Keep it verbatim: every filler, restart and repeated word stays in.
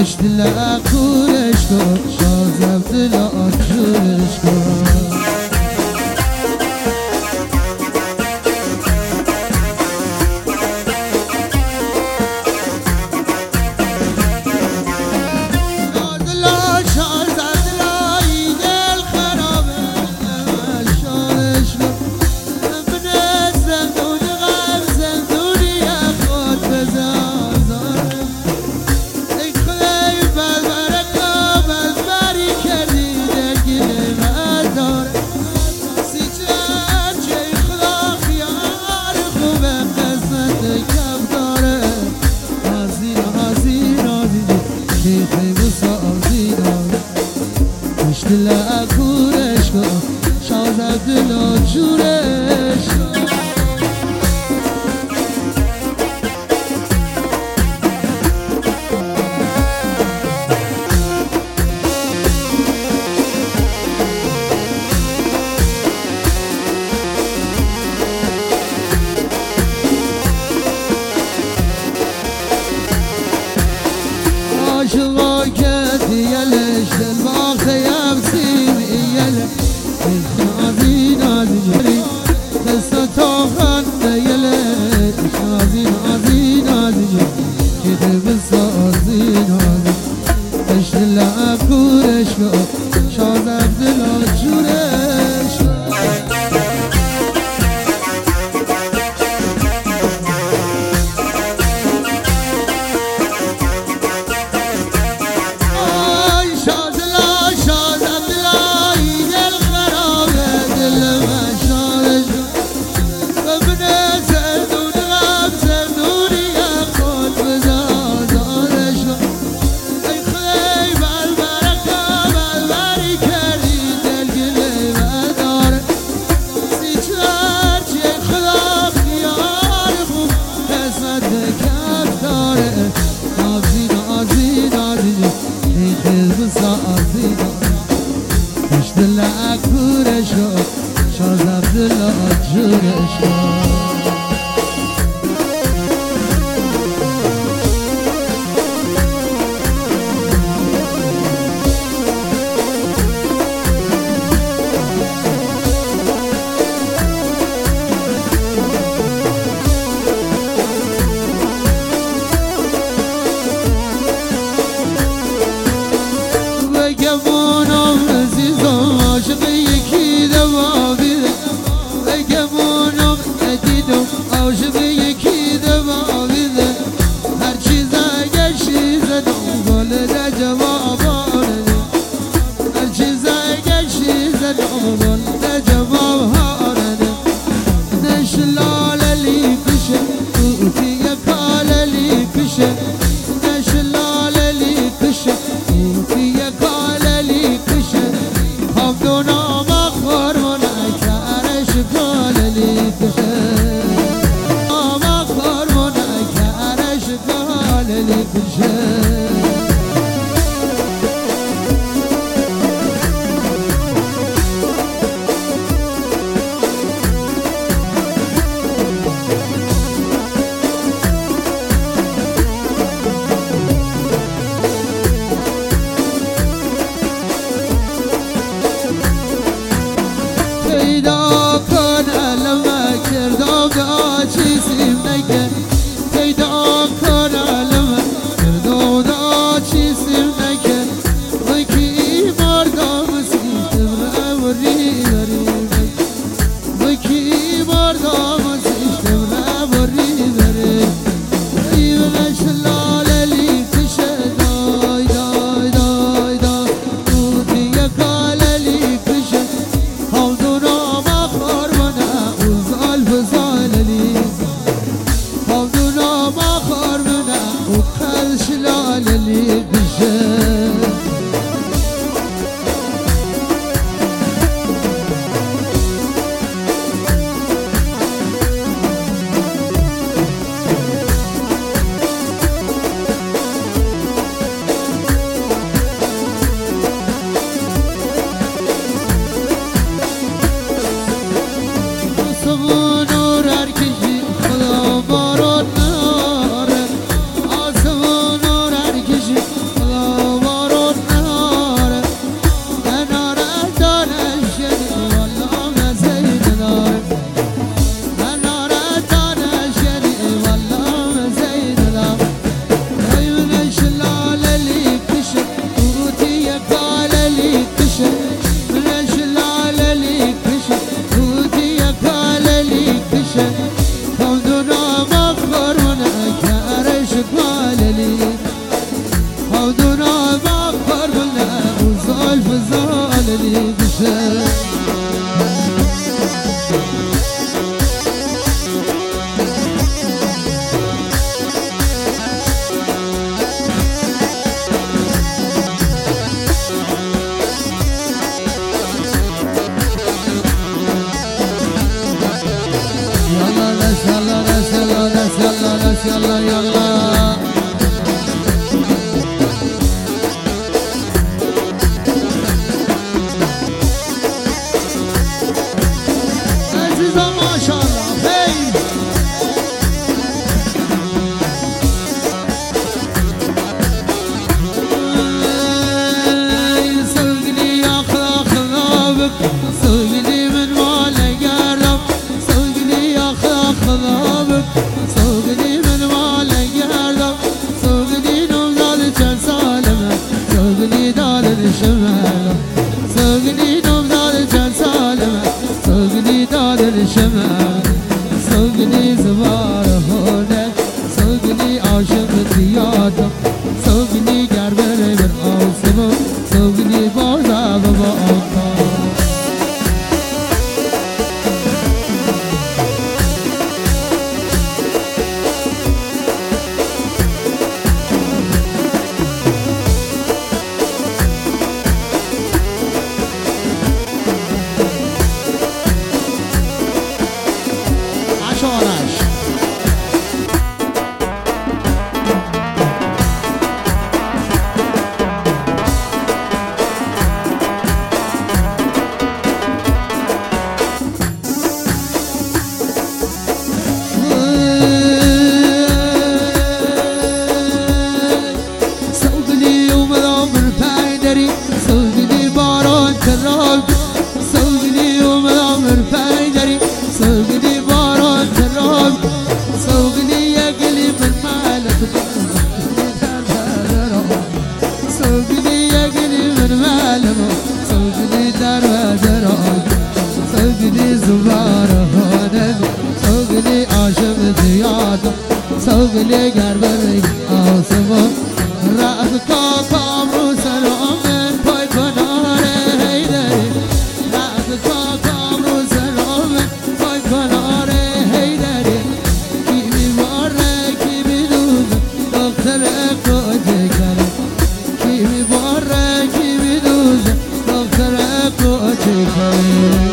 دل اکورش کن شازم دل آجورش کن دل اکورش کن شازم دل آجورش کن عاشقا که دیلش دل با خیم سیمیل نازی نازی جری دست تا خنده یلش نازی نازی نازی جری که دل بسازی نازی اش دل اکورش کن شازم دل آجورش کن دل اکورش کن شازم دل آجورش کن عاشق یکی دوابیده بگمونم ندیدم عاشق یکی دوابیده هر چیز اگر شیزه دنبال ده جواب آرده هر چیز اگر شیزه دنبال ده جواب آرده نشلال لی کشه اوتی یکال لی کشه نشلال لی کشه اوتی یکال لی کشه دونا مخور منکرش کاللی کشه مخور منکرش کاللی کشه پیدا کن علم کردم دا چیزیم نگه پیدا کن علم کردم دا چیزیم نگه وکی مردم سیشتم روری داریم وکی مردم سیشتم روری داریم ایونش لاللی کشه دای دای دای دای توتی یکاللی کشه هم دونا مخور منه اوزال بزاللی هم دونا مخور منه او کلش لاللی کشه خدا خدا بک سوگلی من مال گردم سوگلی نوزاد چند سالمه سوگلی دادن شمالم سوگلی نوزاد چند سالمه سوگلی دادن شمالم سوگلی زبار هونه سوگلی عاشق دیادم سوگلی گربره بر آسمو سوگلی بازا بابا آنکا عشارش سوگلی اومدم من پیدری سوگلی باران تراب سوگلی اومدم من پیدری سوگلی باران تراب سوگلی یگلی من مالت سوگلی یگلی من مالم سوگلی در دراب سوگلی زبار هانم سوگلی عاشق زیادم سوگلی گربره آسمان رأس کاکام رو سرامن پای کناره هیدری رأس کاکام رو سرامن پای کناره هیدری کی میباره کی میدوزه دختر کوچه کرم کی میباره کی میدوزه دختر کوچه کرم